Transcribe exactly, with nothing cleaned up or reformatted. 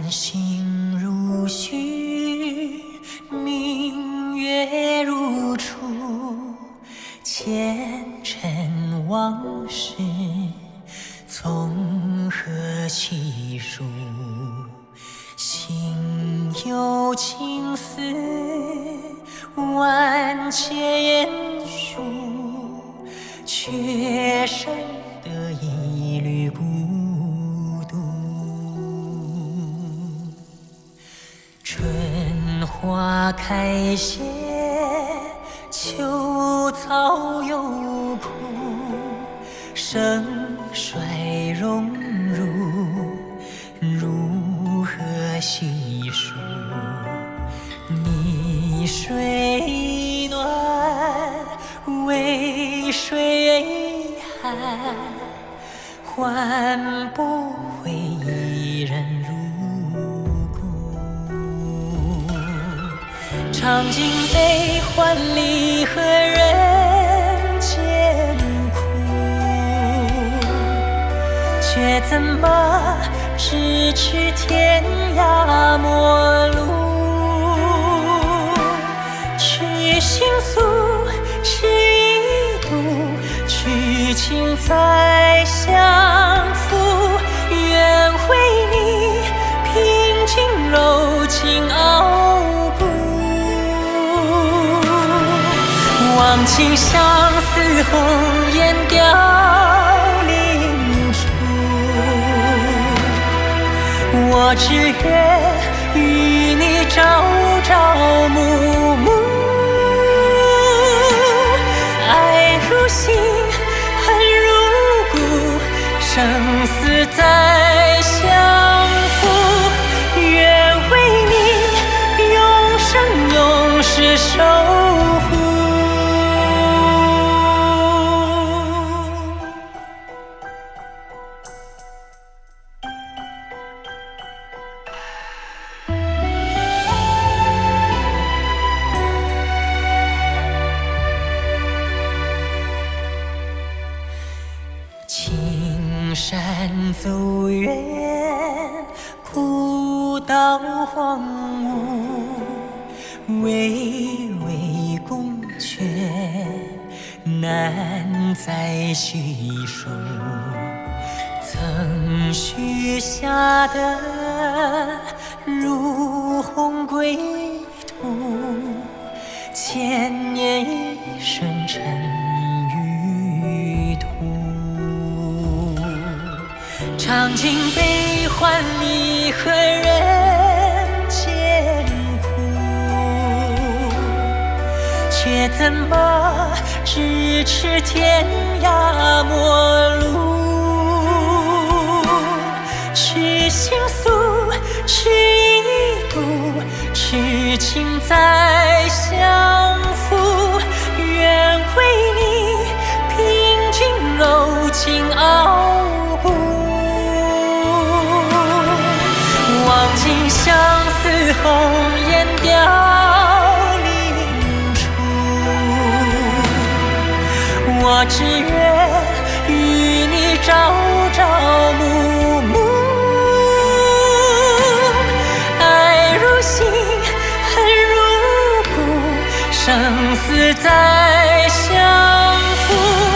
星如许，明月如初，前尘往事从何起数？心有情丝万千束，却剩得一缕孤独。春花开谢，秋草又枯，盛衰荣辱，如何细数？你水暖，为谁寒？换不回一人如故。尝尽悲欢离合人间苦，却怎么咫尺天涯陌路？去心诉，去一度，去情再相负。愿为你平静柔情傲骨，忘情相思红颜凋零处。我只愿与你朝朝暮暮，爱如星，恨如骨，生死再相负。愿为你永生永世守护。青山走远，古道荒芜，巍巍宫阙，难再叙述。曾许下的如虹归途，千年一生尘与土。尝尽悲欢离合人间苦，却怎么咫尺天涯陌路？去心诉，去一度，去情再相负。愿为你平静柔情傲骨，忘尽相思红颜凋零处。我只愿与你朝朝暮暮，爱如星，恨如骨，生死再相负。